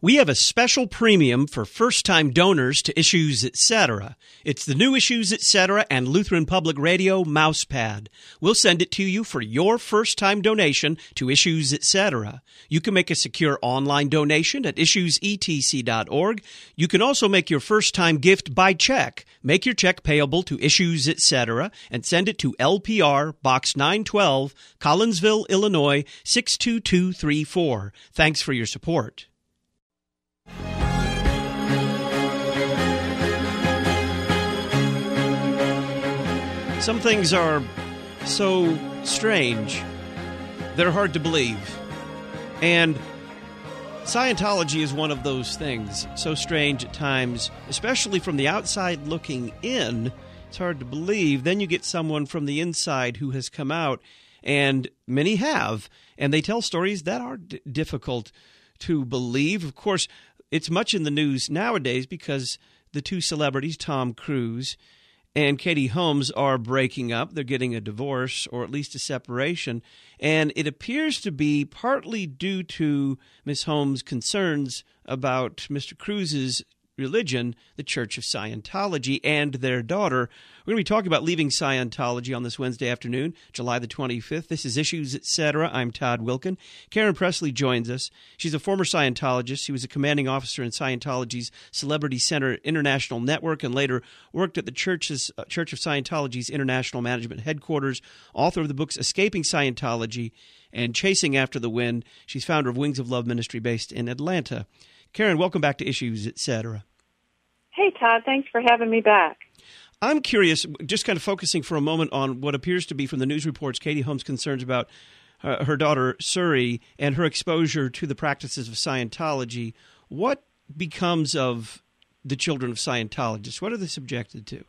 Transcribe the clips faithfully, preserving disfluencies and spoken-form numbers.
We have a special premium for first-time donors to Issues Etc. It's the new Issues Etc. and Lutheran Public Radio mousepad. We'll send it to you for your first-time donation to Issues Etc. You can make a secure online donation at issues e t c dot org. You can also make your first-time gift by check. Make your check payable to Issues Etc. and send it to L P R, Box nine twelve, Collinsville, Illinois, six two two three four. Thanks for your support. Some things are so strange, they're hard to believe. And Scientology is one of those things, so strange at times, especially from the outside looking in. It's hard to believe. Then you get someone from the inside who has come out, and many have, and they tell stories that are d- difficult to believe. Of course, it's much in the news nowadays because the two celebrities, Tom Cruise and Katie Holmes, are breaking up. They're getting a divorce, or at least a separation. And it appears to be partly due to Miss Holmes' concerns about Mister Cruise's religion, the Church of Scientology, and their daughter. We're going to be talking about leaving Scientology on this Wednesday afternoon, July the twenty-fifth. This is Issues Etc. I'm Todd Wilkin. Karen Presley joins us. She's a former Scientologist. She was a commanding officer in Scientology's Celebrity Center International Network and later worked at the Church's, uh, Church of Scientology's International Management Headquarters, author of the books Escaping Scientology and Chasing After the Wind. She's founder of Wings of Love Ministry based in Atlanta. Karen, welcome back to Issues Etc. Hey, Todd. Thanks for having me back. I'm curious, just kind of focusing for a moment on what appears to be from the news reports, Katie Holmes' concerns about uh, her daughter, Suri, and her exposure to the practices of Scientology. What becomes of the children of Scientologists? What are they subjected to?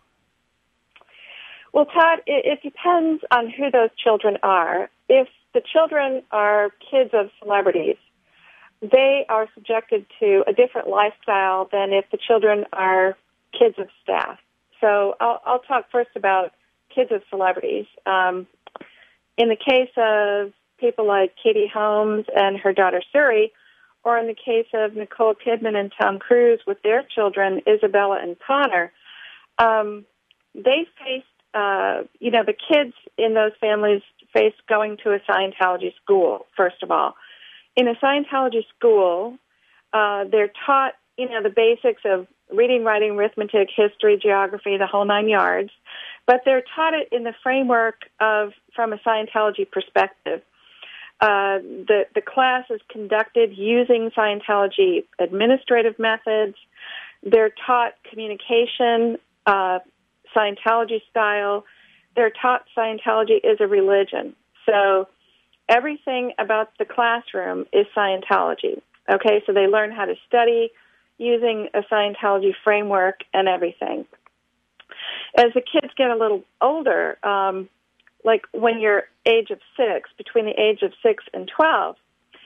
Well, Todd, it, it depends on who those children are. If the children are kids of celebrities, they are subjected to a different lifestyle than if the children are kids of staff. So I'll, I'll talk first about kids of celebrities. Um, in the case of people like Katie Holmes and her daughter Suri, or in the case of Nicole Kidman and Tom Cruise with their children, Isabella and Connor, um, they faced, uh, you know, the kids in those families faced going to a Scientology school, first of all. In a Scientology school, uh, they're taught, you know, the basics of reading, writing, arithmetic, history, geography, the whole nine yards, but they're taught it in the framework of, from a Scientology perspective. Uh, the, the class is conducted using Scientology administrative methods. They're taught communication, uh, Scientology style. They're taught Scientology is a religion. So everything about the classroom is Scientology. Okay, so they learn how to study using a Scientology framework and everything. As the kids get a little older, um, like when you're age of six, between the age of six and twelve,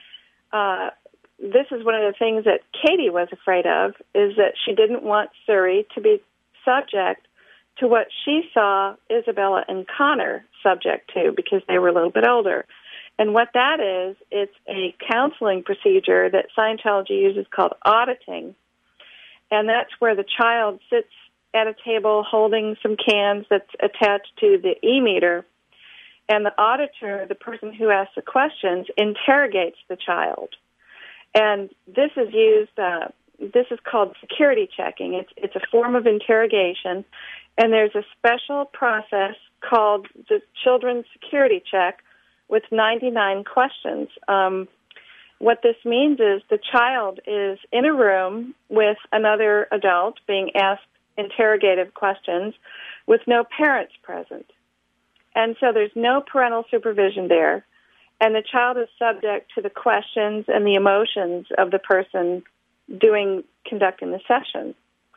uh, this is one of the things that Katie was afraid of, is that she didn't want Suri to be subject to what she saw Isabella and Connor subject to because they were a little bit older. And what that is, it's a counseling procedure that Scientology uses called auditing. And that's where the child sits at a table holding some cans that's attached to the e-meter. And the auditor, the person who asks the questions, interrogates the child. And this is used, uh, this is called security checking. It's, it's a form of interrogation. And there's a special process called the Children's Security Check with ninety-nine questions. Um, what this means is the child is in a room with another adult being asked interrogative questions with no parents present. And so there's no parental supervision there, and the child is subject to the questions and the emotions of the person doing, conducting the session.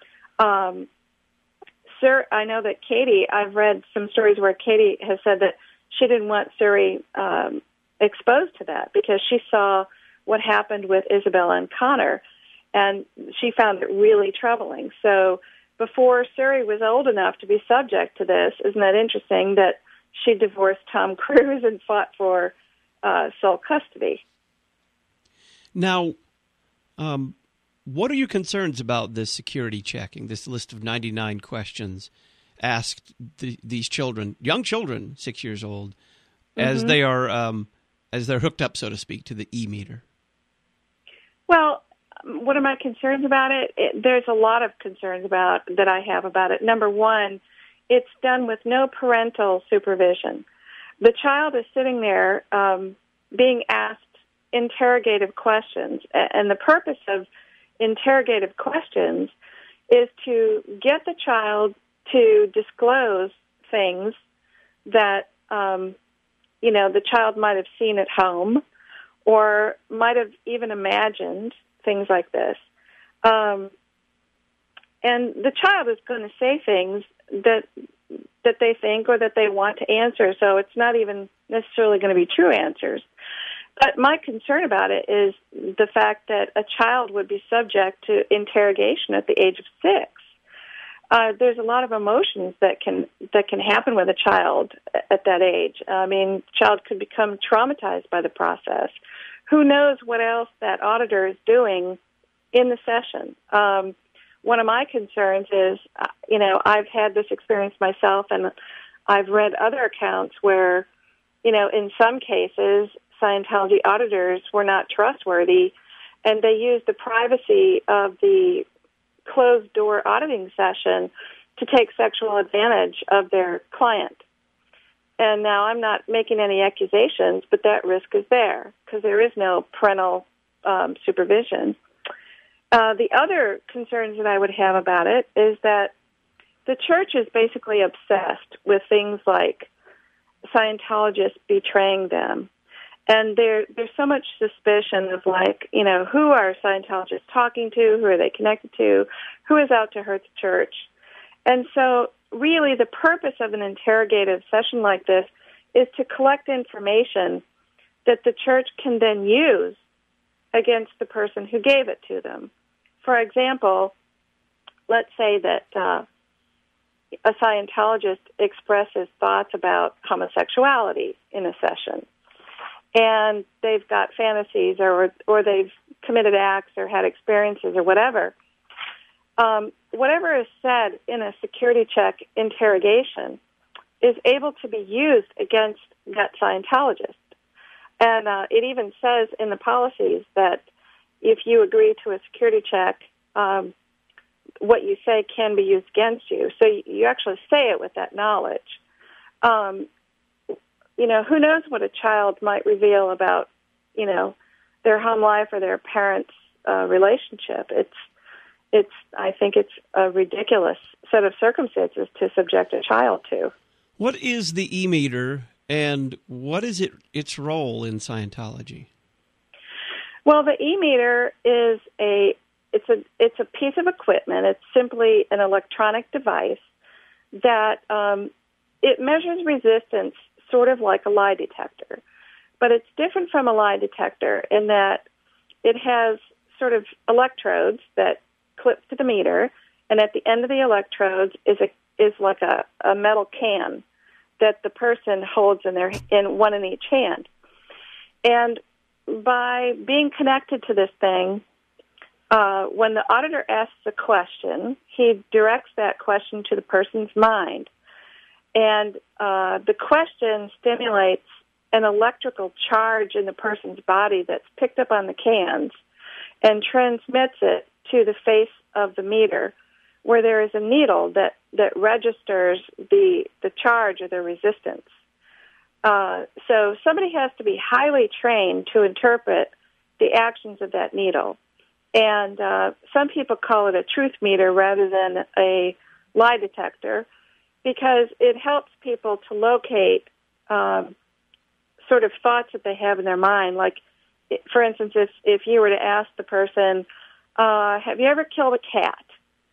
Um, sir, I know that Katie, I've read some stories where Katie has said that she didn't want Suri um, exposed to that because she saw what happened with Isabella and Connor, and she found it really troubling. So before Suri was old enough to be subject to this, isn't that interesting that she divorced Tom Cruise and fought for uh, sole custody? Now, um, what are your concerns about this security checking, this list of ninety-nine questions asked the, these children, young children, six years old, mm-hmm. as they are um, as they're hooked up, so to speak, to the e-meter? Well, what are my concerns about it? it? There's a lot of concerns about that I have about it. Number one, it's done with no parental supervision. The child is sitting there um, being asked interrogative questions, and the purpose of interrogative questions is to get the child to disclose things that, um, you know, the child might have seen at home or might have even imagined, things like this. Um, and the child is going to say things that that they think or that they want to answer, so it's not even necessarily going to be true answers. But my concern about it is the fact that a child would be subject to interrogation at the age of six. Uh, there's a lot of emotions that can that can happen with a child at that age. I mean, child could become traumatized by the process. Who knows what else that auditor is doing in the session? Um, one of my concerns is, uh, you know, I've had this experience myself, and I've read other accounts where, you know, in some cases, Scientology auditors were not trustworthy, and they used the privacy of the closed-door auditing session to take sexual advantage of their client. And now I'm not making any accusations, but that risk is there because there is no parental um, supervision. Uh, the other concerns that I would have about it is that the church is basically obsessed with things like Scientologists betraying them. And there, there's so much suspicion of, like, you know, who are Scientologists talking to? Who are they connected to? Who is out to hurt the church? And so really the purpose of an interrogative session like this is to collect information that the church can then use against the person who gave it to them. For example, let's say that uh, a Scientologist expresses thoughts about homosexuality in a session, and they've got fantasies or or they've committed acts or had experiences or whatever. Um, whatever is said in a security check interrogation is able to be used against that Scientologist. And uh, it even says in the policies that if you agree to a security check, um, what you say can be used against you. So you, you actually say it with that knowledge. Um, you know, who knows what a child might reveal about, you know, their home life or their parents' uh, relationship. It's, it's. I think it's a ridiculous set of circumstances to subject a child to. What is the e-meter, and what is it its role in Scientology? Well, the e-meter is a it's a it's a piece of equipment. It's simply an electronic device that um, it measures resistance, sort of like a lie detector, but it's different from a lie detector in that it has sort of electrodes that clip to the meter, and at the end of the electrodes is a is like a, a metal can that the person holds in their in one in each hand. And by being connected to this thing, uh, when the auditor asks a question, he directs that question to the person's mind. And uh, the question stimulates an electrical charge in the person's body that's picked up on the cans and transmits it to the face of the meter, where there is a needle that, that registers the, the charge or the resistance. Uh, so somebody has to be highly trained to interpret the actions of that needle. And uh, some people call it a truth meter rather than a lie detector because it helps people to locate um, sort of thoughts that they have in their mind. Like, for instance, if, if you were to ask the person, uh, have you ever killed a cat?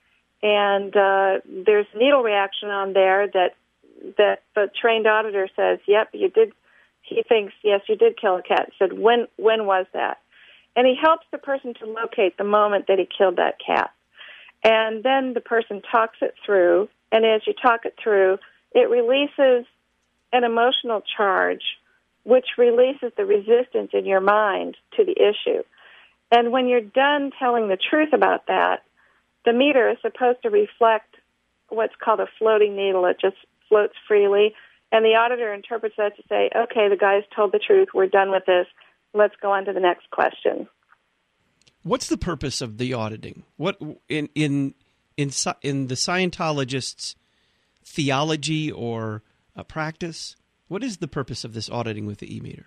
And uh, there's a needle reaction on there that that the trained auditor says, yep, you did. He thinks, yes, you did kill a cat. He said, when when was that? And he helps the person to locate the moment that he killed that cat. And then the person talks it through, and as you talk it through, it releases an emotional charge, which releases the resistance in your mind to the issue. And when you're done telling the truth about that, the meter is supposed to reflect what's called a floating needle. It just floats freely. And the auditor interprets that to say, okay, the guy's told the truth. We're done with this. Let's go on to the next question. What's the purpose of the auditing? What in in in in the Scientologists' theology or uh, practice? What is the purpose of this auditing with the e-meter?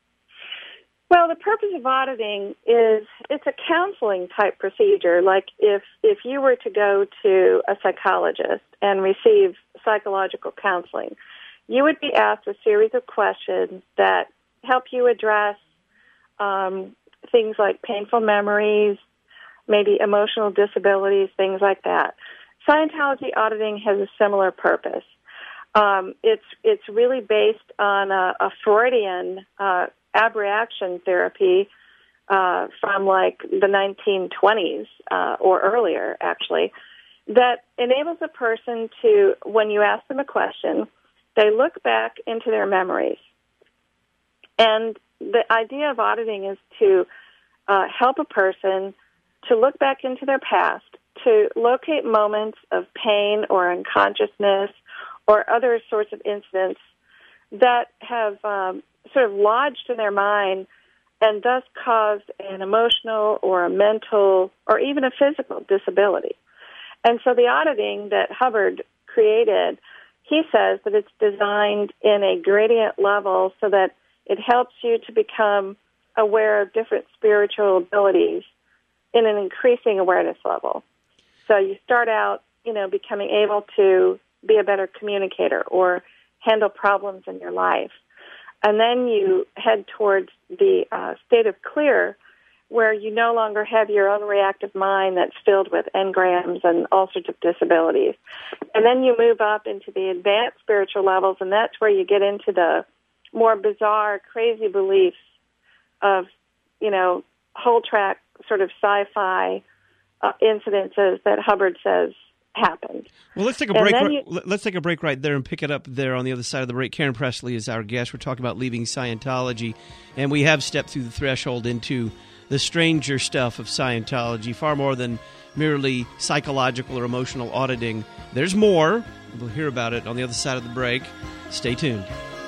Well, the purpose of auditing is it's a counseling type procedure. Like if if you were to go to a psychologist and receive psychological counseling, you would be asked a series of questions that help you address um, things like painful memories, maybe emotional disabilities, things like that. Scientology auditing has a similar purpose. Um, it's it's really based on a, a Freudian uh, abreaction therapy uh, from like the nineteen twenties uh, or earlier, actually, that enables a person to, when you ask them a question, they look back into their memories. And the idea of auditing is to uh, help a person to look back into their past, to locate moments of pain or unconsciousness or other sorts of incidents that have um, sort of lodged in their mind and thus caused an emotional or a mental or even a physical disability. And so the auditing that Hubbard created, he says that it's designed in a gradient level so that it helps you to become aware of different spiritual abilities in an increasing awareness level. So you start out, you know, becoming able to be a better communicator or handle problems in your life. And then you head towards the uh, state of clear, where you no longer have your own reactive mind that's filled with engrams and all sorts of disabilities. And then you move up into the advanced spiritual levels, and that's where you get into the more bizarre, crazy beliefs of, you know, whole track sort of sci-fi uh, incidences that Hubbard says happened. Well, let's take a break. You, let's take a break right there and pick it up there on the other side of the break. Karen Pressley is our guest. We're talking about leaving Scientology, and we have stepped through the threshold into the stranger stuff of Scientology, far more than merely psychological or emotional auditing. There's more. We'll hear about it on the other side of the break. Stay tuned.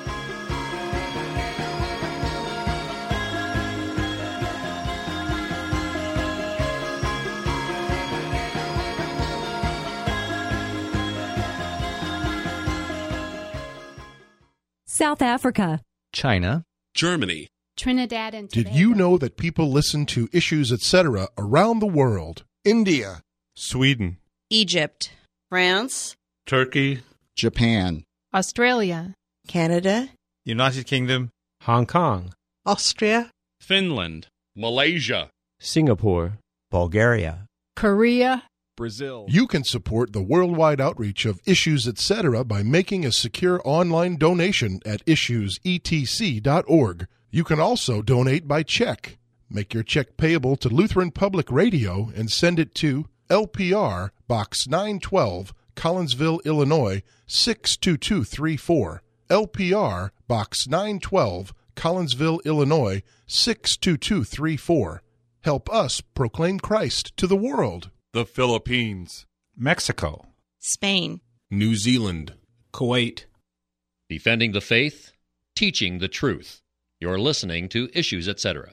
South Africa, China, Germany, Trinidad and Tobago. Did you know that people listen to Issues, et cetera around the world? India, Sweden, Egypt, France, Turkey, Japan, Australia, Canada, United Kingdom, Hong Kong, Austria, Finland, Malaysia, Singapore, Bulgaria, Korea, Brazil. You can support the worldwide outreach of Issues, et cetera by making a secure online donation at issues e t c dot org. You can also donate by check. Make your check payable to Lutheran Public Radio and send it to L P R Box nine twelve, Collinsville, Illinois six two two three four. L P R Box nine twelve, Collinsville, Illinois six two two three four. Help us proclaim Christ to the world. The Philippines, Mexico, Spain, New Zealand, Kuwait. Defending the faith, teaching the truth. You're listening to Issues, et cetera.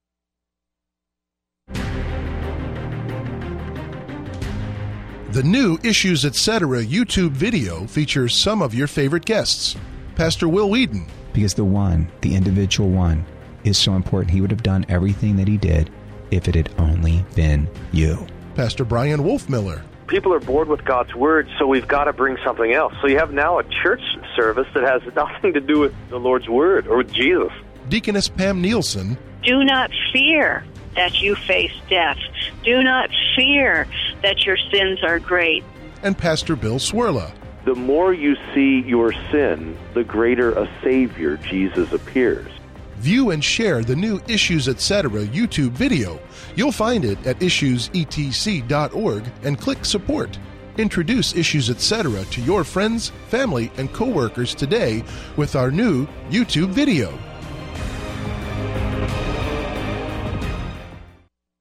The new Issues, et cetera YouTube video features some of your favorite guests. Pastor Will Whedon. Because the one, the individual one, is so important. He would have done everything that he did if it had only been you. Pastor Brian Wolfmiller. People are bored with God's Word, so we've got to bring something else. So you have now a church service that has nothing to do with the Lord's Word or with Jesus. Deaconess Pam Nielsen. Do not fear that you face death. Do not fear that your sins are great. And Pastor Bill Swirla. The more you see your sin, the greater a Savior, Jesus, appears. View and share the new Issues, et cetera YouTube video. You'll find it at issues e t c dot org and click support. Introduce Issues, et cetera to your friends, family, and coworkers today with our new YouTube video.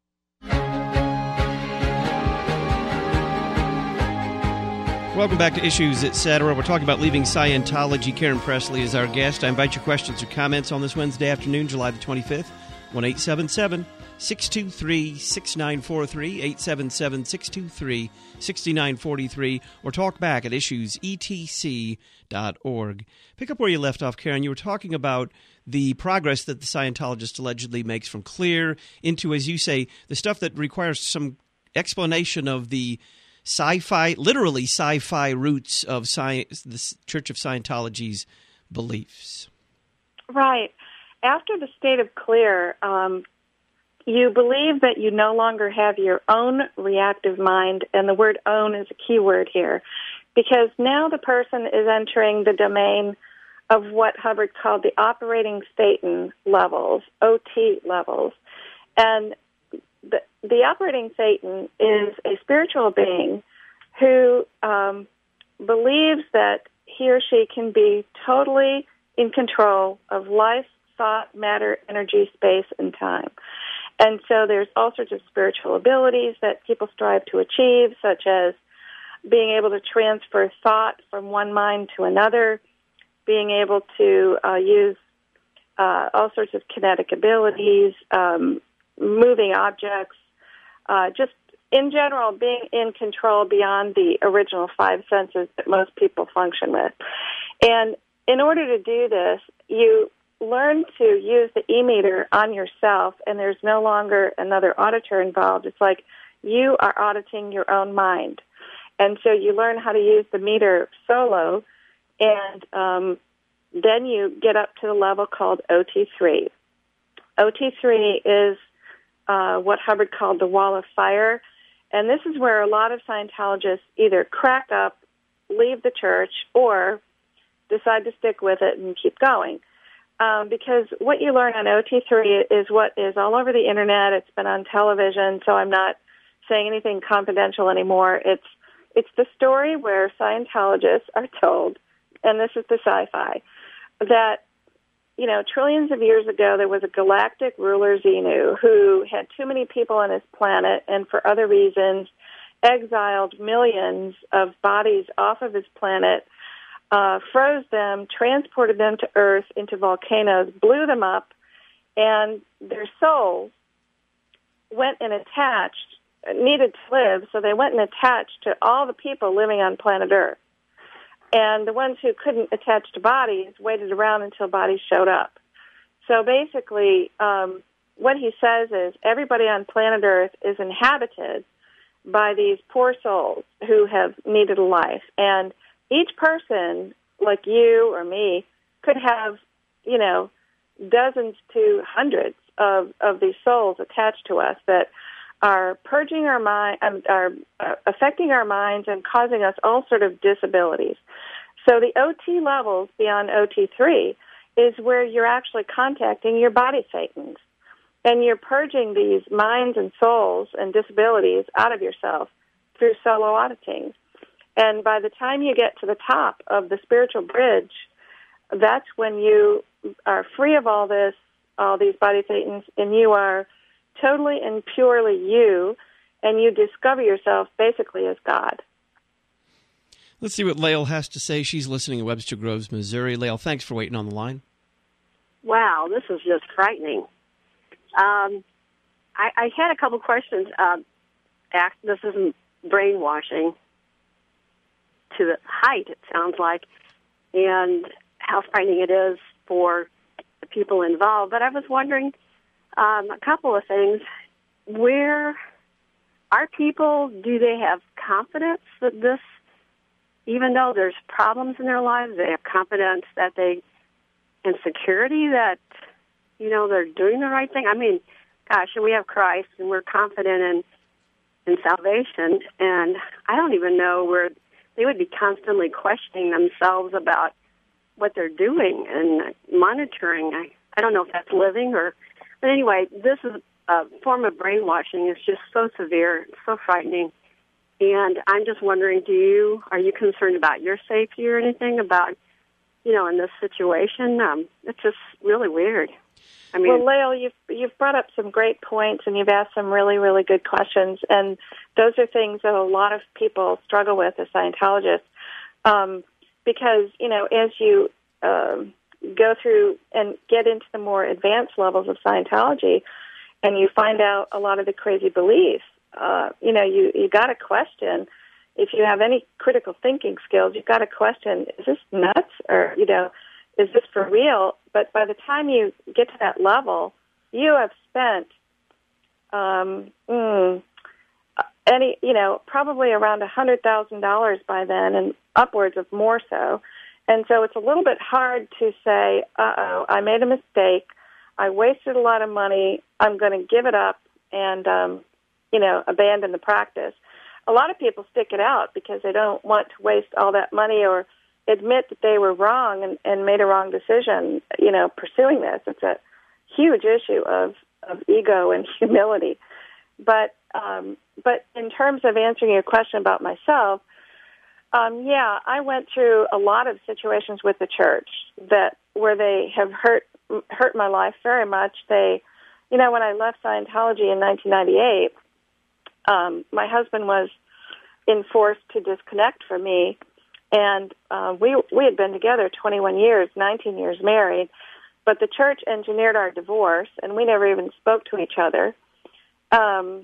Welcome back to Issues, et cetera. We're talking about leaving Scientology. Karen Pressley is our guest. I invite your questions or comments on this Wednesday afternoon, July the twenty-fifth. one eight seven seven, six two three, six nine four three, eight seven seven, six two three, six nine four three, or talk back at issues e t c dot org. Pick up where you left off, Karen. You were talking about the progress that the Scientologist allegedly makes from clear into, as you say, the stuff that requires some explanation of the sci-fi, literally sci-fi roots of science, the Church of Scientology's beliefs. Right. After the state of clear, um, you believe that you no longer have your own reactive mind, and the word own is a key word here, because now the person is entering the domain of what Hubbard called the operating Satan levels, O T levels. And the, the operating Satan is a spiritual being who um, believes that he or she can be totally in control of life, thought, matter, energy, space, and time. And so there's all sorts of spiritual abilities that people strive to achieve, such as being able to transfer thought from one mind to another, being able to uh, use uh, all sorts of kinetic abilities, um, moving objects, uh, just in general being in control beyond the original five senses that most people function with. And in order to do this, you learn to use the e-meter on yourself, and there's no longer another auditor involved. It's like you are auditing your own mind. And so you learn how to use the meter solo, and um, then you get up to the level called O T three. O T three is uh, what Hubbard called the wall of fire, and this is where a lot of Scientologists either crack up, leave the church, or decide to stick with it and keep going. Um, because what you learn on O T three is what is all over the Internet. It's been on television, so I'm not saying anything confidential anymore. It's it's the story where Scientologists are told, and this is the sci-fi, that, you know, trillions of years ago there was a galactic ruler, Xenu, who had too many people on his planet and for other reasons exiled millions of bodies off of his planet, Uh, froze them, transported them to Earth into volcanoes, blew them up, and their souls went and attached, needed to live, so they went and attached to all the people living on planet Earth. And the ones who couldn't attach to bodies waited around until bodies showed up. So basically, um, what he says is everybody on planet Earth is inhabited by these poor souls who have needed a life. And each person, like you or me, could have, you know, dozens to hundreds of, of these souls attached to us that are purging our mind, um, are uh, affecting our minds and causing us all sort of disabilities. So the O T levels beyond O T three is where you're actually contacting your body Satans, and you're purging these minds and souls and disabilities out of yourself through solo auditing. And by the time you get to the top of the spiritual bridge, that's when you are free of all this, all these body Satans, and you are totally and purely you, and you discover yourself basically as God. Let's see what Lael has to say. She's listening in Webster Groves, Missouri. Lael, thanks for waiting on the line. Wow, this is just frightening. Um, I, I had a couple questions. Uh, this isn't brainwashing to the height, it sounds like, and how frightening it is for the people involved. But I was wondering um, a couple of things. Where are people, do they have confidence that this, even though there's problems in their lives, they have confidence that they, and security that, you know, they're doing the right thing? I mean, gosh, we have Christ, and we're confident in, in salvation, and I don't even know where they would be constantly questioning themselves about what they're doing and monitoring. I, I don't know if that's living or... But anyway, this is a form of brainwashing. It's just so severe, so frightening. And I'm just wondering, do you, are you concerned about your safety or anything about, you know, in this situation? Um, it's just really weird. I mean, well, Lael, you've, you've brought up some great points, and you've asked some really, really good questions, and those are things that a lot of people struggle with as Scientologists. Um, because, you know, as you um, go through and get into the more advanced levels of Scientology and you find out a lot of the crazy beliefs, uh, you know, you, you got to question, if you have any critical thinking skills, you've got to question, is this nuts or, you know, is this for real? But by the time you get to that level, you have spent um, mm, any, you know, probably around one hundred thousand dollars by then and upwards of more so. And so it's a little bit hard to say, uh-oh, I made a mistake. I wasted a lot of money. I'm going to give it up and, um, you know, abandon the practice. A lot of people stick it out because they don't want to waste all that money or admit that they were wrong and, and made a wrong decision, you know, pursuing this. It's a huge issue of, of ego and humility. But um, but in terms of answering your question about myself, um, yeah, I went through a lot of situations with the church that where they have hurt hurt my life very much. They, you know, when I left Scientology in nineteen ninety-eight, um, my husband was enforced to disconnect from me, and uh, we we had been together twenty-one years, nineteen years married, but the church engineered our divorce, and we never even spoke to each other. Um,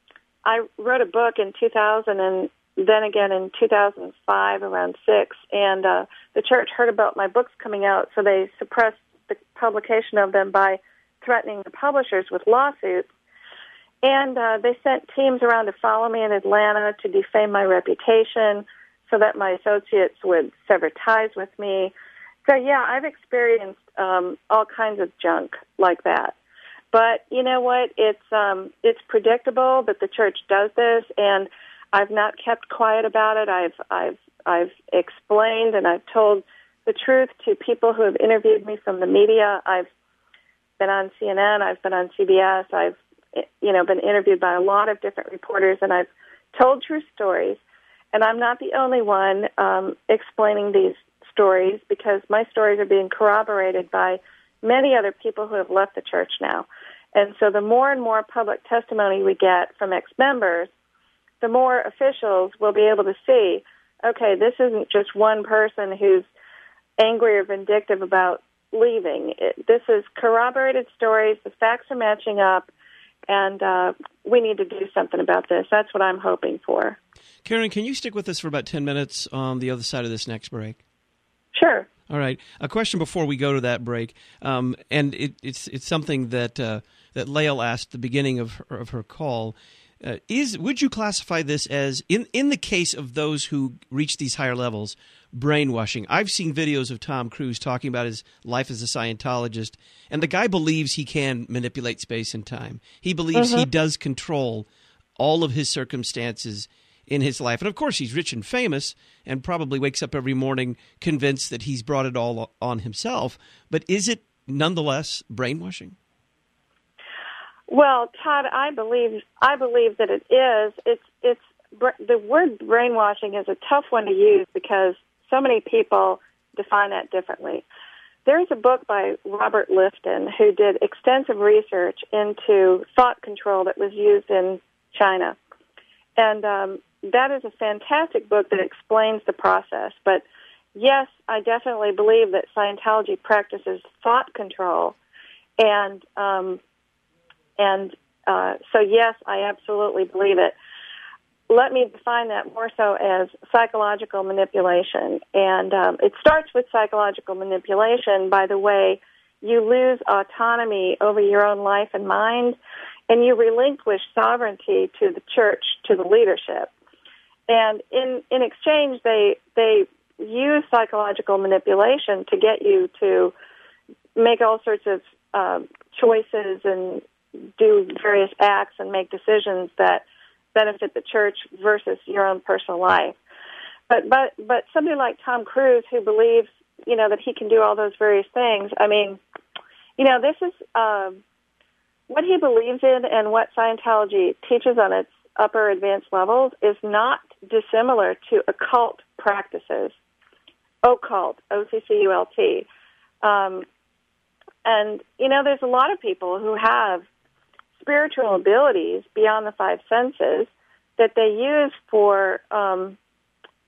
I wrote a book in two thousand and then again in two thousand five, around six, and uh, the church heard about my books coming out, so they suppressed the publication of them by threatening the publishers with lawsuits. And uh, they sent teams around to follow me in Atlanta to defame my reputation so that my associates would sever ties with me. So, yeah, I've experienced um, all kinds of junk like that. But you know what? It's um, it's predictable that the church does this, and I've not kept quiet about it. I've I've I've explained and I've told the truth to people who have interviewed me from the media. I've been on C N N. I've been on C B S. I've you know been interviewed by a lot of different reporters, and I've told true stories. And I'm not the only one um, explaining these stories, because my stories are being corroborated by many other people who have left the church now. And so the more and more public testimony we get from ex-members, the more officials will be able to see, okay, this isn't just one person who's angry or vindictive about leaving. It, this is corroborated stories. The facts are matching up, and uh, we need to do something about this. That's what I'm hoping for. Karen, can you stick with us for about ten minutes on the other side of this next break? Sure. All right. A question before we go to that break, um, and it, it's it's something that uh, that Lael asked at the beginning of her, of her call. Uh, is would you classify this as, in in the case of those who reach these higher levels, brainwashing? I've seen videos of Tom Cruise talking about his life as a Scientologist, and the guy believes he can manipulate space and time. He believes mm-hmm. he does control all of his circumstances in his life. And of course, he's rich and famous and probably wakes up every morning convinced that he's brought it all on himself. But is it nonetheless brainwashing? Well, Todd, I believe I believe that it is. It's it's the word brainwashing is a tough one to use because so many people define that differently. There's a book by Robert Lifton who did extensive research into thought control that was used in China. And um, that is a fantastic book that explains the process. But yes, I definitely believe that Scientology practices thought control. And um, and uh, so, yes, I absolutely believe it. Let me define that more so as psychological manipulation. And um, it starts with psychological manipulation by the way you lose autonomy over your own life and mind, and you relinquish sovereignty to the church, to the leadership. And in, in exchange, they they use psychological manipulation to get you to make all sorts of uh, choices and do various acts and make decisions that benefit the church versus your own personal life. But but but somebody like Tom Cruise, who believes, you know, that he can do all those various things, I mean, you know, this is um, what he believes in, and what Scientology teaches on its upper advanced levels is not dissimilar to occult practices. Occult, O C C U L T. Um, and, you know, there's a lot of people who have spiritual abilities beyond the five senses that they use for um,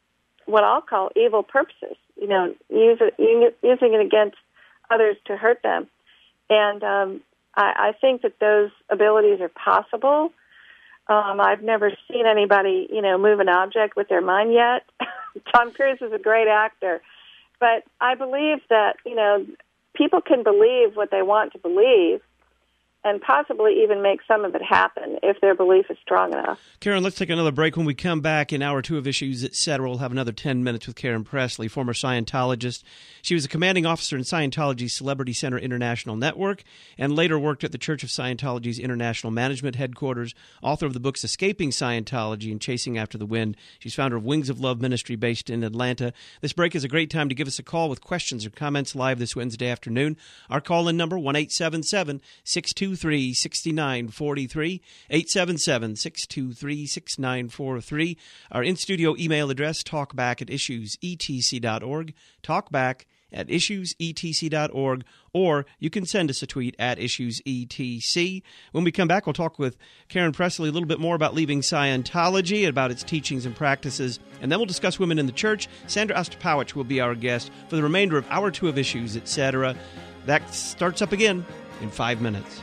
what I'll call evil purposes, you know, use it, using it against others to hurt them. And um, I, I think that those abilities are possible. Um, I've never seen anybody, you know, move an object with their mind yet. Tom Cruise is a great actor. But I believe that, you know, people can believe what they want to believe and possibly even make some of it happen if their belief is strong enough. Karen, let's take another break. When we come back in hour two of Issues, et cetera, we'll have another ten minutes with Karen Pressley, former Scientologist. She was a commanding officer in Scientology's Celebrity Center International Network and later worked at the Church of Scientology's International Management Headquarters, author of the books Escaping Scientology and Chasing After the Wind. She's founder of Wings of Love Ministry based in Atlanta. This break is a great time to give us a call with questions or comments live this Wednesday afternoon. Our call-in number, one eight seven seven, six two three, six nine four three, eight seven seven, six two three, six nine four three. Our in-studio email address, talkback at issues e t c dot org, talkback at issues e t c dot org, or you can send us a tweet at issues e t c. When we come back, we'll talk with Karen Pressley a little bit more about leaving Scientology, about its teachings and practices, and then we'll discuss women in the church. Sandra Ostapowicz will be our guest for the remainder of Hour two of Issues, et cetera. That starts up again in five minutes.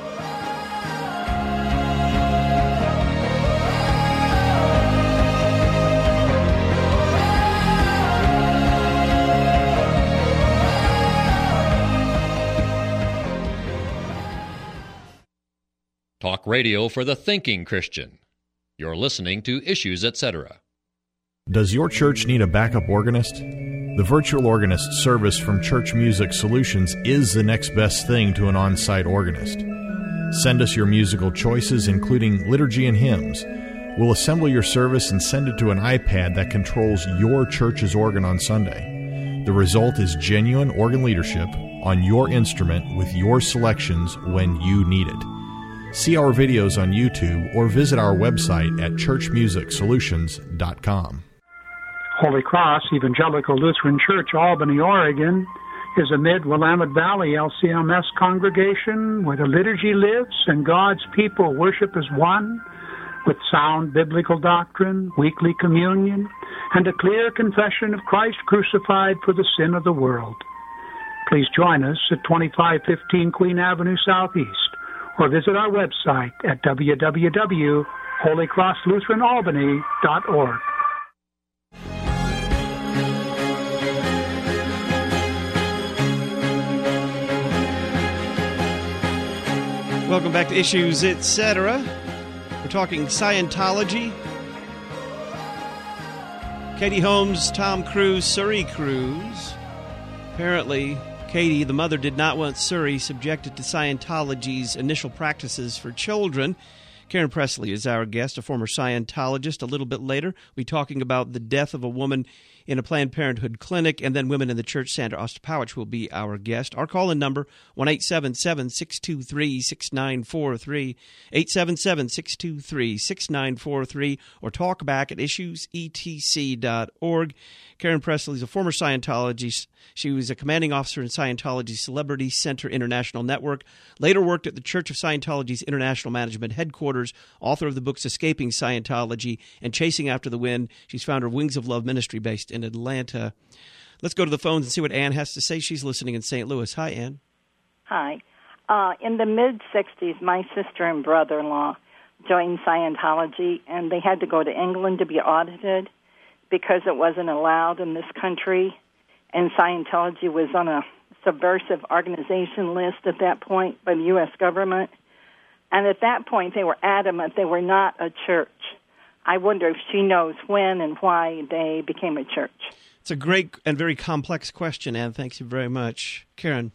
Talk radio for the thinking Christian. You're listening to Issues, et cetera. Does your church need a backup organist? The virtual organist service from Church Music Solutions is the next best thing to an on-site organist. Send us your musical choices, including liturgy and hymns. We'll assemble your service and send it to an iPad that controls your church's organ on Sunday. The result is genuine organ leadership on your instrument with your selections when you need it. See our videos on YouTube or visit our website at church music solutions dot com. Holy Cross Evangelical Lutheran Church, Albany, Oregon, is a mid-Willamette Valley L C M S congregation where the liturgy lives and God's people worship as one, with sound biblical doctrine, weekly communion, and a clear confession of Christ crucified for the sin of the world. Please join us at twenty-five fifteen Queen Avenue Southeast, or visit our website at w w w dot holy cross lutheran albany dot org. Welcome back to Issues, et cetera. We're talking Scientology. Katie Holmes, Tom Cruise, Suri Cruise. Apparently, Katie, the mother, did not want Suri subjected to Scientology's initial practices for children. Karen Pressley is our guest, a former Scientologist. A little bit later, we'll be talking about the death of a woman in a Planned Parenthood clinic, and then women in the church. Sandra Ostapowicz will be our guest. Our call-in number, one eight seven seven, six two three, six nine four three, eight seven seven, six two three, six nine four three, or talk back at issues e t c dot org. Karen Pressley is a former Scientologist. She was a commanding officer in Scientology's Celebrity Center International Network, later worked at the Church of Scientology's International Management Headquarters, author of the books Escaping Scientology and Chasing After the Wind. She's founder of Wings of Love Ministry based in Atlanta. Let's go to the phones and see what Ann has to say. She's listening in Saint Louis. Hi, Ann. Hi. Uh, in the mid-sixties, my sister and brother-in-law joined Scientology, and they had to go to England to be audited because it wasn't allowed in this country, and Scientology was on a subversive organization list at that point by the U S government. And at that point, they were adamant they were not a church. I wonder if she knows when and why they became a church. It's a great and very complex question, Ann. Thank you very much. Karen.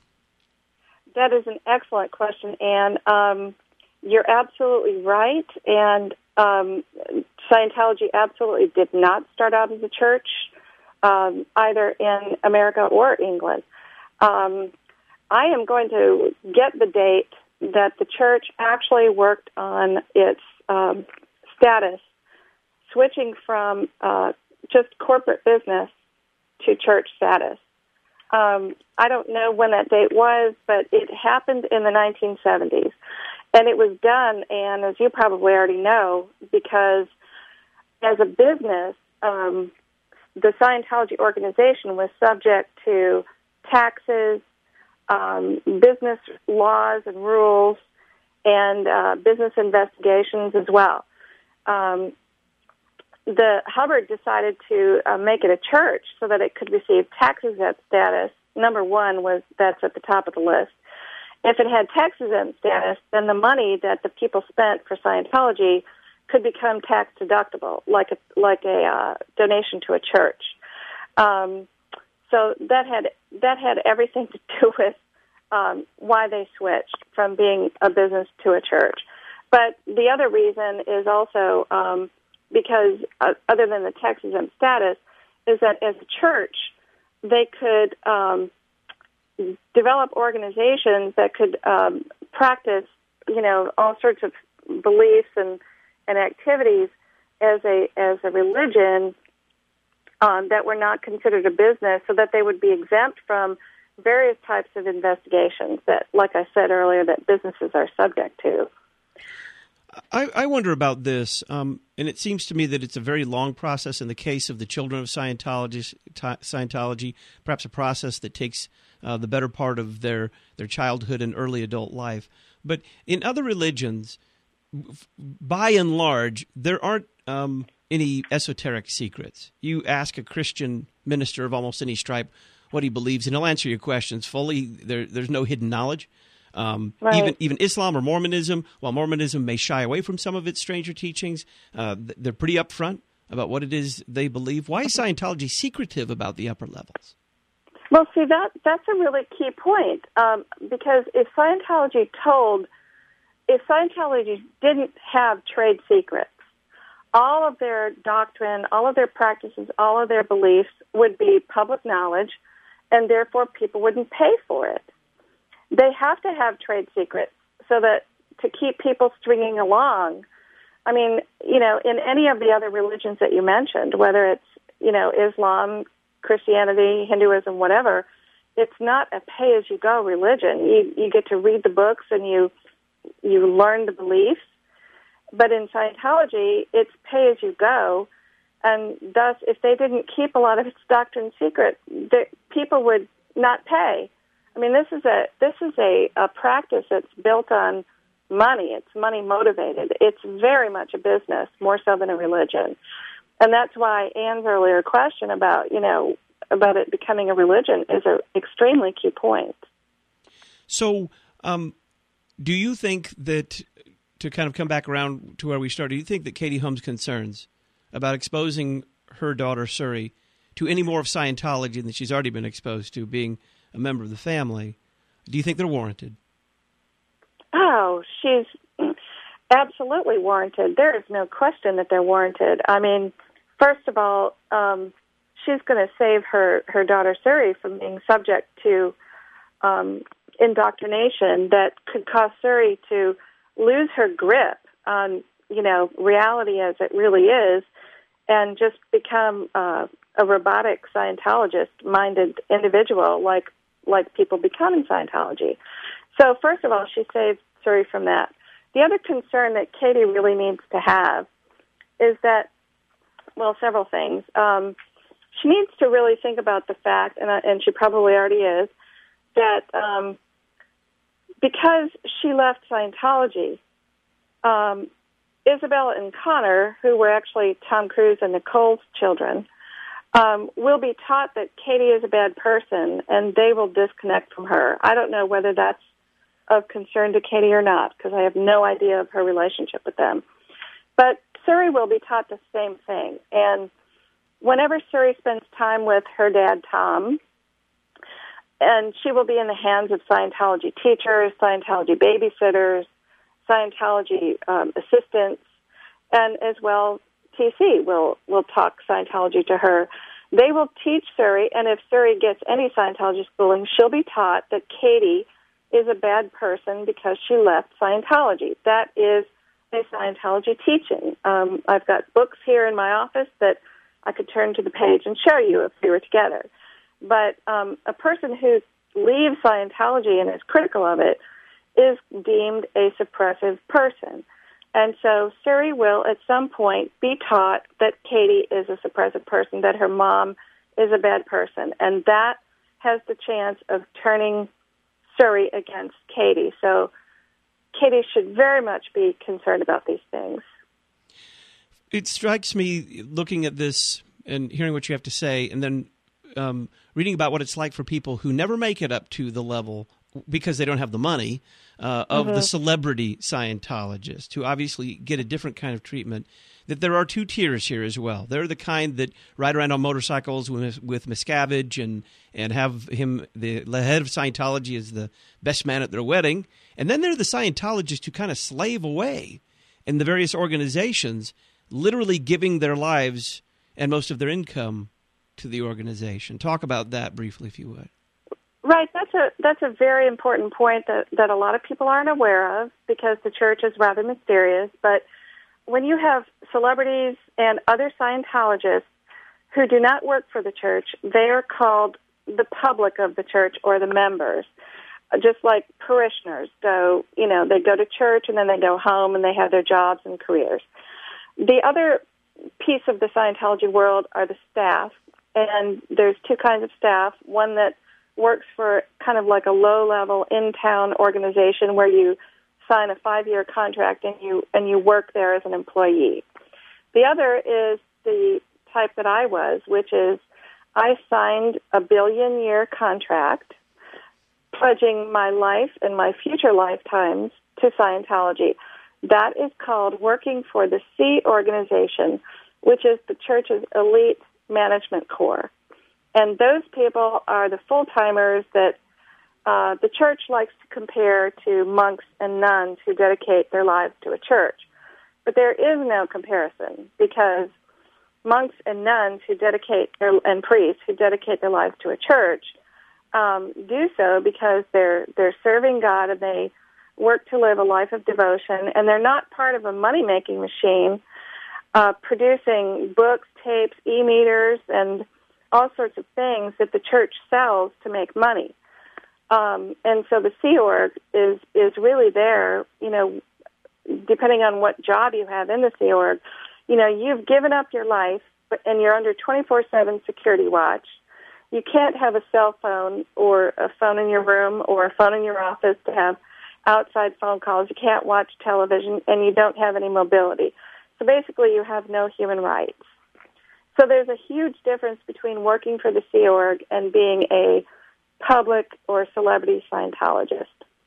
That is an excellent question, Ann. Um, you're absolutely right, and um, Scientology absolutely did not start out as a church, um, either in America or England. Um, I am going to get the date that the church actually worked on its um, status, switching from uh, just corporate business to church status. Um, I don't know when that date was, but it happened in the nineteen seventies. And it was done, and as you probably already know, because as a business, um, the Scientology organization was subject to taxes, um, business laws and rules, and uh, business investigations as well. Um, the Hubbard decided to uh, make it a church so that it could receive tax-exempt status. Number one was that's at the top of the list. If it had tax-exempt status, then the money that the people spent for Scientology could become tax-deductible, like a, like a uh, donation to a church. Um, so that had that had everything to do with um, why they switched from being a business to a church. But the other reason is also um, because, uh, other than the tax-exempt status, is that as a church, they could um, develop organizations that could um, practice, you know, all sorts of beliefs and, and activities as a as a religion um, that were not considered a business, so that they would be exempt from various types of investigations that, like I said earlier, that businesses are subject to. I, I wonder about this, um, and it seems to me that it's a very long process in the case of the children of Scientology, Scientology perhaps a process that takes uh, the better part of their, their childhood and early adult life. But in other religions, by and large, there aren't um, any esoteric secrets. You ask a Christian minister of almost any stripe what he believes, and he'll answer your questions fully. There, there's no hidden knowledge. Um, right. Even even Islam or Mormonism, while Mormonism may shy away from some of its stranger teachings, uh, they're pretty upfront about what it is they believe. Why is Scientology secretive about the upper levels? Well, see, that that's a really key point, um, because if Scientology told, if Scientology didn't have trade secrets, all of their doctrine, all of their practices, all of their beliefs would be public knowledge, and therefore people wouldn't pay for it. They have to have trade secrets so that to keep people stringing along. I mean, you know, in any of the other religions that you mentioned, whether it's, you know, Islam, Christianity, Hinduism, whatever, it's not a pay-as-you-go religion. You you get to read the books and you you learn the beliefs. But in Scientology, it's pay-as-you-go, and thus, if they didn't keep a lot of its doctrine secret, the, people would not pay. I mean, this is a this is a, a practice that's built on money. It's money motivated. It's very much a business, more so than a religion, and that's why Anne's earlier question about you know about it becoming a religion is an extremely key point. So, um, do you think that, to kind of come back around to where we started, do you think that Katie Humm's concerns about exposing her daughter Suri to any more of Scientology than she's already been exposed to, being a member of the family, do you think they're warranted? Oh, she's absolutely warranted. There is no question that they're warranted. I mean, first of all, um, she's going to save her, her daughter Suri from being subject to um, indoctrination that could cause Suri to lose her grip on, you know, reality as it really is, and just become uh, a robotic Scientologist-minded individual, like like people become in Scientology. So first of all, she saved Suri from that. The other concern that Katie really needs to have is that, well, several things. Um, she needs to really think about the fact, and, uh, and she probably already is, that um, because she left Scientology, um, Isabella and Connor, who were actually Tom Cruise and Nicole's children, um, will be taught that Katie is a bad person, and they will disconnect from her. I don't know whether that's of concern to Katie or not, because I have no idea of her relationship with them. But Suri will be taught the same thing. And whenever Suri spends time with her dad, Tom, and she will be in the hands of Scientology teachers, Scientology babysitters, Scientology um, assistants, and as well T C will, will talk Scientology to her. They will teach Suri, and if Suri gets any Scientology schooling, she'll be taught that Katie is a bad person because she left Scientology. That is a Scientology teaching. Um, I've got books here in my office that I could turn to the page and show you if we were together. But um, a person who leaves Scientology and is critical of it is deemed a suppressive person. And so Suri will at some point be taught that Katie is a suppressive person, that her mom is a bad person. And that has the chance of turning Suri against Katie. So Katie should very much be concerned about these things. It strikes me, looking at this and hearing what you have to say, and then um, reading about what it's like for people who never make it up to the level because they don't have the money uh, of mm-hmm. the celebrity Scientologists, who obviously get a different kind of treatment, that there are two tiers here as well. They're the kind that ride around on motorcycles with, with Miscavige and, and have him, the, the head of Scientology, as the best man at their wedding. And then there are the Scientologists who kind of slave away in the various organizations, literally giving their lives and most of their income to the organization. Talk about that briefly, if you would. Right. That's a that's a very important point that, that a lot of people aren't aware of, because the church is rather mysterious. But when you have celebrities and other Scientologists who do not work for the church, they are called the public of the church, or the members, just like parishioners. So, you know, they go to church and then they go home and they have their jobs and careers. The other piece of the Scientology world are the staff, and there's two kinds of staff. One that works for kind of like a low-level in-town organization where you sign a five-year contract and you and you work there as an employee. The other is the type that I was, which is I signed a billion-year contract pledging my life and my future lifetimes to Scientology. That is called working for the Sea Organization, which is the church's elite management corps. And those people are the full-timers that uh, the church likes to compare to monks and nuns who dedicate their lives to a church. But there is no comparison, because monks and nuns who dedicate their, and priests who dedicate their lives to a church um, do so because they're they're serving God and they work to live a life of devotion, and they're not part of a money-making machine uh, producing books, tapes, e-meters, and all sorts of things that the church sells to make money. Um, and so the Sea Org is, is really there, you know, depending on what job you have in the Sea Org. You know, you've given up your life, but, and you're under twenty-four seven security watch. You can't have a cell phone or a phone in your room or a phone in your office to have outside phone calls. You can't watch television, and you don't have any mobility. So basically, you have no human rights. So there's a huge difference between working for the Sea Org and being a public or celebrity Scientologist.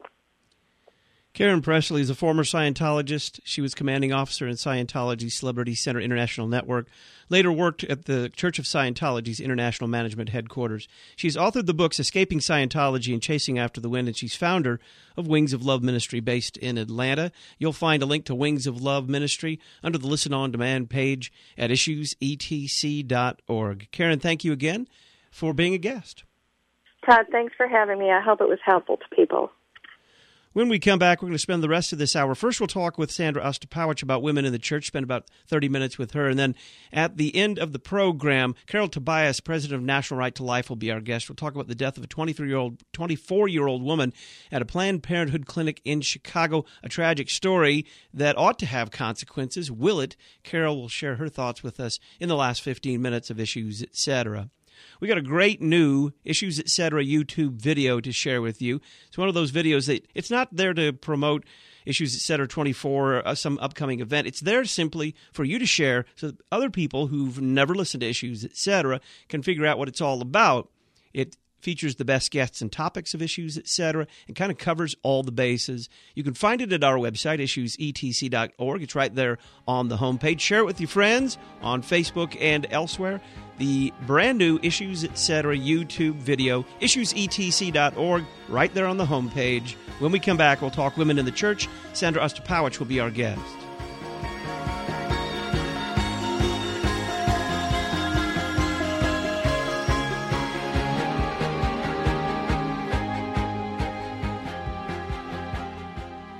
Karen Pressley is a former Scientologist. She was commanding officer in Scientology Celebrity Center International Network, later worked at the Church of Scientology's International Management Headquarters. She's authored the books Escaping Scientology and Chasing After the Wind, and she's founder of Wings of Love Ministry based in Atlanta. You'll find a link to Wings of Love Ministry under the Listen On Demand page at issues e t c dot org. Karen, thank you again for being a guest. Todd, thanks for having me. I hope it was helpful to people. When we come back, we're going to spend the rest of this hour. First, we'll talk with Sandra Ostapowicz about women in the church, spend about thirty minutes with her. And then at the end of the program, Carol Tobias, president of National Right to Life, will be our guest. We'll talk about the death of a twenty-three-year-old, twenty-four-year-old woman at a Planned Parenthood clinic in Chicago, a tragic story that ought to have consequences. Will it? Carol will share her thoughts with us in the last fifteen minutes of Issues, et cetera. We got a great new Issues, et cetera YouTube video to share with you. It's one of those videos that it's not there to promote Issues, et cetera twenty-four, uh, some upcoming event. It's there simply for you to share so that other people who've never listened to Issues, et cetera can figure out what it's all about. It features the best guests and topics of Issues, et cetera, and kind of covers all the bases. You can find it at our website, issues e t c dot org. It's right there on the homepage. Share it with your friends on Facebook and elsewhere. The brand new Issues, et cetera YouTube video, issues e t c dot org, right there on the homepage. When we come back, we'll talk women in the church. Sandra Ostapowicz will be our guest.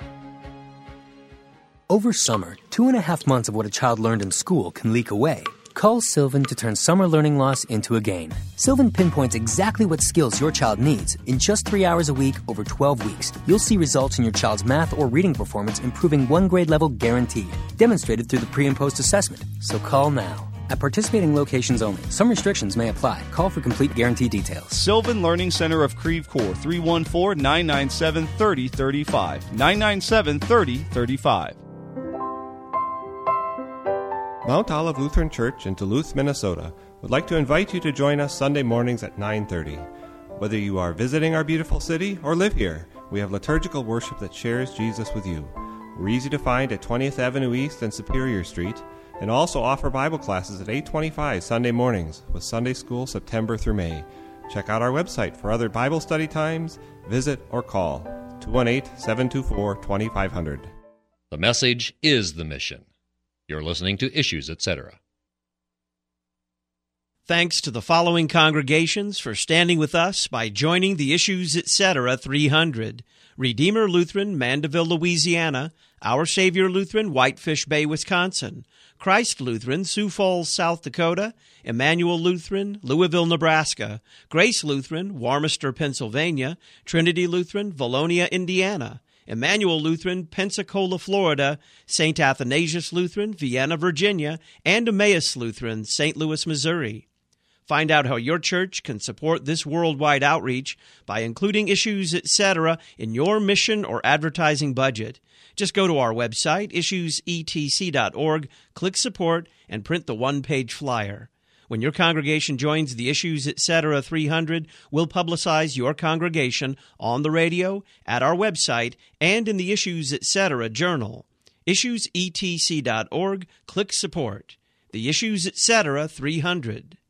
Over summer, two and a half months of what a child learned in school can leak away. Call Sylvan to turn summer learning loss into a gain. Sylvan pinpoints exactly what skills your child needs in just three hours a week over twelve weeks. You'll see results in your child's math or reading performance improving one grade level guaranteed, demonstrated through the pre and post assessment. So call now. At participating locations only. Some restrictions may apply. Call for complete guarantee details. Sylvan Learning Center of Creve Coeur, three one four, nine nine seven, three zero three five. nine nine seven, three zero three five. Mount Olive Lutheran Church in Duluth, Minnesota would like to invite you to join us Sunday mornings at nine thirty. Whether you are visiting our beautiful city or live here, we have liturgical worship that shares Jesus with you. We're easy to find at twentieth Avenue East and Superior Street, and also offer Bible classes at eight twenty-five Sunday mornings with Sunday School September through May. Check out our website for other Bible study times, visit, or call two one eight, seven two four, two five zero zero. The message is the mission. You're listening to Issues, et cetera. Thanks to the following congregations for standing with us by joining the Issues, et cetera three hundred. Redeemer Lutheran, Mandeville, Louisiana. Our Savior Lutheran, Whitefish Bay, Wisconsin. Christ Lutheran, Sioux Falls, South Dakota. Emmanuel Lutheran, Louisville, Nebraska. Grace Lutheran, Warmester, Pennsylvania. Trinity Lutheran, Valonia, Indiana. Emmanuel Lutheran, Pensacola, Florida. Saint Athanasius Lutheran, Vienna, Virginia. And Emmaus Lutheran, Saint Louis, Missouri. Find out how your church can support this worldwide outreach by including Issues, et cetera in your mission or advertising budget. Just go to our website, issues e t c dot org, click Support, and print the one-page flyer. When your congregation joins the Issues, et cetera three hundred, we'll publicize your congregation on the radio, at our website, and in the Issues, et cetera journal. issues e t c dot org, click Support. The Issues, et cetera three hundred.